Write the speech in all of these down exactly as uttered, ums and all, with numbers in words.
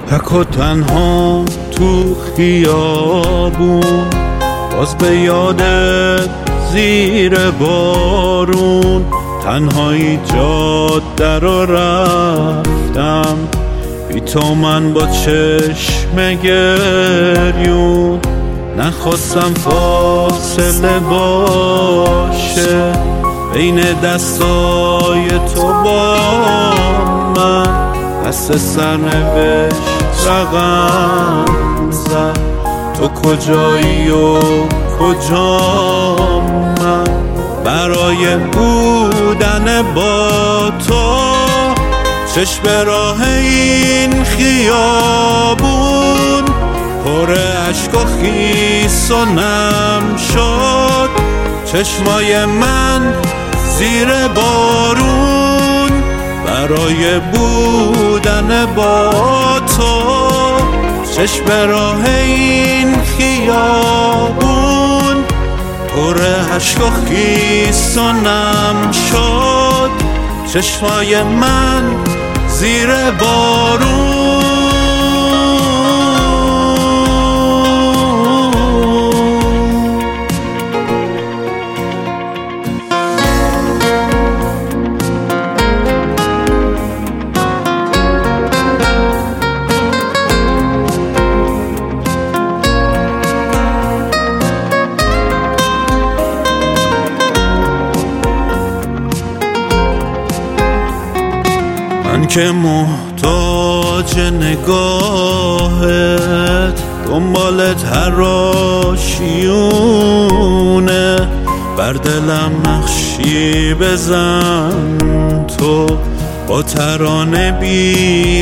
تک و تنها تو خیابون، باز به یادت زیر بارون، تنهایی جاده رو رفتم، بی تو من با چشم گریون. نخواستم فاصله باشه بین دستای تو با من، دست سرنوشت رقم زد، تو کجایی و کجا من. برای بودن با تو چشم راه این خیابون، پر عشق و خیس و نم شد چشمای من زیر بارون. برای بودن با تو چشم راه این خیابون، پر عشق و خیس و نم شد چشمای من زیر بارون. من که محتاج نگاهت، دنبالت هر آشیونه، بر دلم نقشی بزن تو با ترانه بی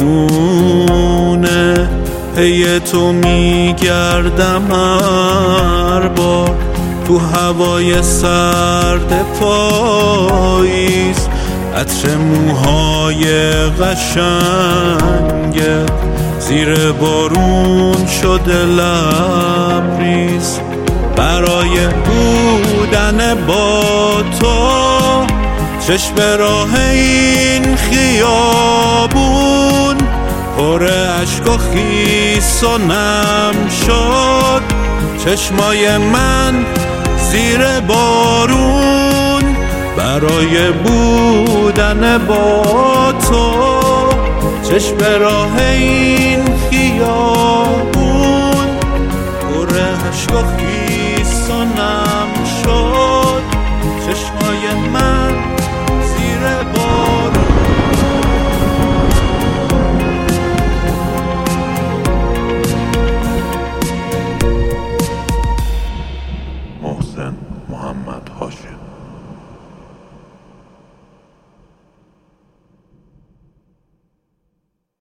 بهونه. پی تو میگردم هر بار تو هوای سرد پاییز، عطر موهای قشنگت زیر بارون شده لبریز. برای بودن با تو چشم راه این خیابون، پر عشق و خیس و نم شد چشمای من زیر بارون. برای بودن با تو چشم راه این خیابون، پر عشق و خیس و نم شد چشمای من زیر بارون. محسن